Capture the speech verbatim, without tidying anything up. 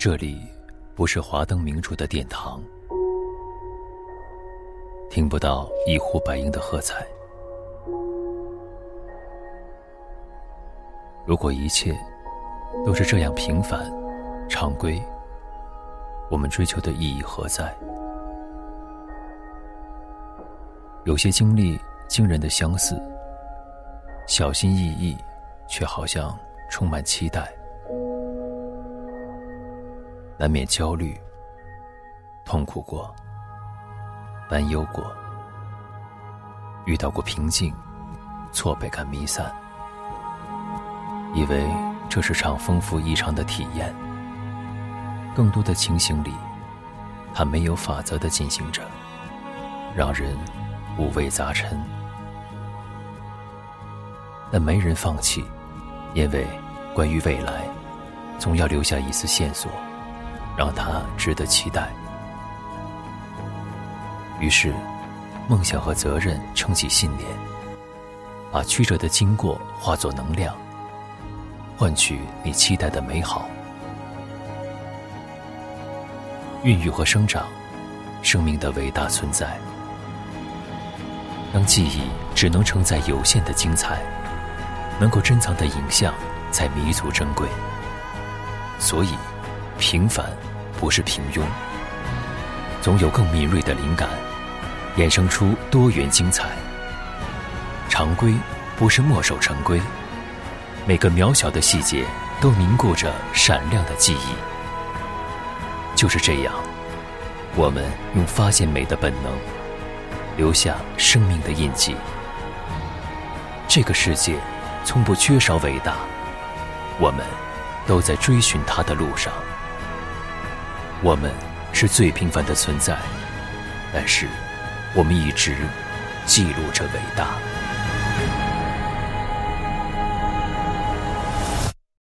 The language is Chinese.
这里不是华灯明烛的殿堂，听不到一呼百应的喝彩。如果一切都是这样平凡常规，我们追求的意义何在？有些经历惊人的相似，小心翼翼，却好像充满期待，难免焦虑，痛苦过，担忧过，遇到过瓶颈，挫败感弥散，以为这是场丰富异常的体验。更多的情形里，它没有法则地进行着，让人五味杂陈。但没人放弃，因为关于未来，总要留下一丝线索，让它值得期待。于是，梦想和责任撑起信念，把曲折的经过化作能量，换取你期待的美好。孕育和生长，生命的伟大存在。当记忆只能承载有限的精彩，能够珍藏的影像才弥足珍贵。所以，平凡不是平庸，总有更敏锐的灵感，衍生出多元精彩。常规不是墨守成规，每个渺小的细节都凝固着闪亮的记忆。就是这样，我们用发现美的本能，留下生命的印记。这个世界从不缺少伟大，我们都在追寻它的路上。我们是最平凡的存在，但是我们一直记录着伟大。